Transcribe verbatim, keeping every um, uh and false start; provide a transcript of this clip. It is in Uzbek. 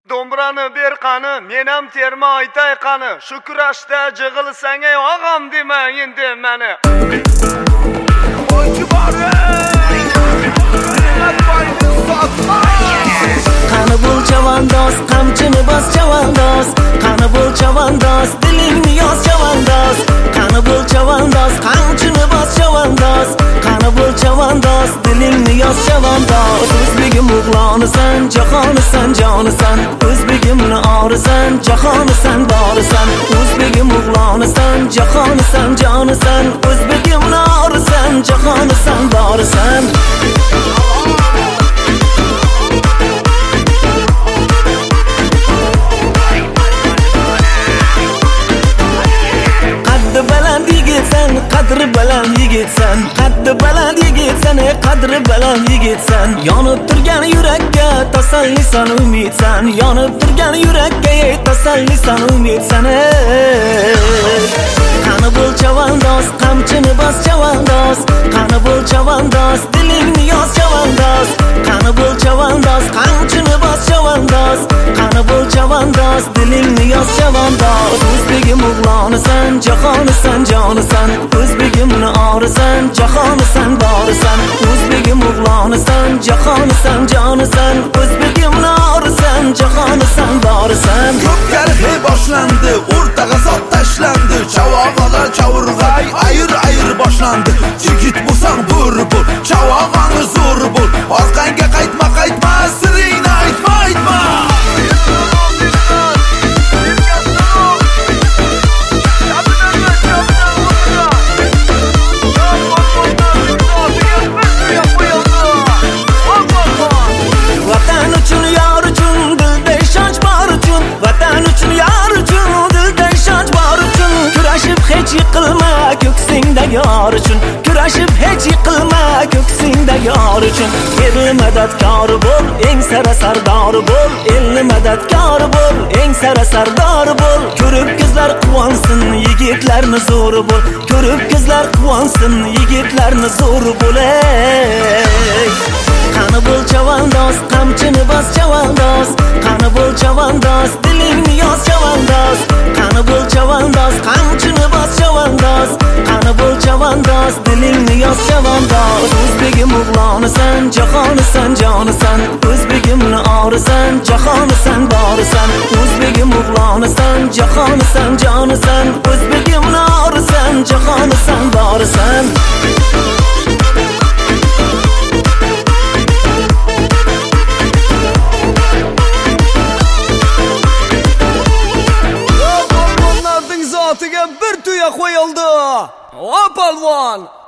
Do'mbrani ber qani, men ham terma aytay qani. Shu kurashda jig'ilsang ey og'am dema endi meni. Oychi bor. Qani bo'l chavandoz, qamchini bos chavandoz. Qani bo'l chavandoz, dilingni yoz chavandoz. Qani bo'l chavandoz, qamchini bos chavandoz. Qani bo'l chavandoz, dilingni yoz chavandoz. O'zbegim o'g'lonisan, jahonisan, jonisan. O'zbegimni orisan, jahonisan, borisan. O'zbegim o'g'lonisan, jahonisan, jonisan. O'zbegimni orisan, jahonisan, borisan. Qadri baland yigitsan, qaddi baland yigitsan, qadri baland yigitsan. Yonib turgan yurakka tasallisan, umidsan. Yonib turgan yurakka tasallisan, umidsan. Qani bo'l chavandoz, qamchini bos chavandoz. Qani bo'l chavandoz, dilingni yoz chavandoz. Qani bo'l chavandoz, qamchini bos chavandoz. Qani bo'l chavandoz, dilingni yoz chavandoz. O'zbegim o'g'lonisan, jahonisan, jonisan. O'zbegimni orisan, jahonisan, borisan. O'zbegim o'g'lonisan, jahonisan, jonisan. O'zbegimni orisan, jahonisan, borisan. Ko'pkari boshlandi, o'rtaga zot tashlandi. Chavog'alar chavurg'ay, ayir ayir boshlandi. Yigit bo'lsang bo'ri bo'l, chavog'ani zo'r bo'l. Orqangga qaytma, qaytma, siringni aytma, aytma. Yiqilma ko'ksingda yor uchun, kurashib hech yiqilma ko'ksingda yor uchun. Elni madadkor bo'l, eng sara sardor bo'l. Elni madadkor bo'l, eng sara sardor bo'l. Ko'rib qizlar quvonsin, yigitlarni zo'r bo'l. Ko'rib qizlar quvonsin, yigitlarni zo'r bo'l. Qani bo'l chavandoz, qamchini bos chavandoz. Qani bo'l chavandoz, dilingni yoz chavandoz. Qani bo'l chavandoz, qamchini bos chavandoz. Qani bo'l chavandoz, dilingni yoz chavandoz. O'zbegim o'g'lonisan, jahonisan, jonisan. O'zbegimni orisan, jahonisan, borisan. O'zbegim o'g'lonisan, jahonisan, jonisan. O'zbegimni orisan, jahonisan, borisan. Bir tuya qo'yildi. O polvon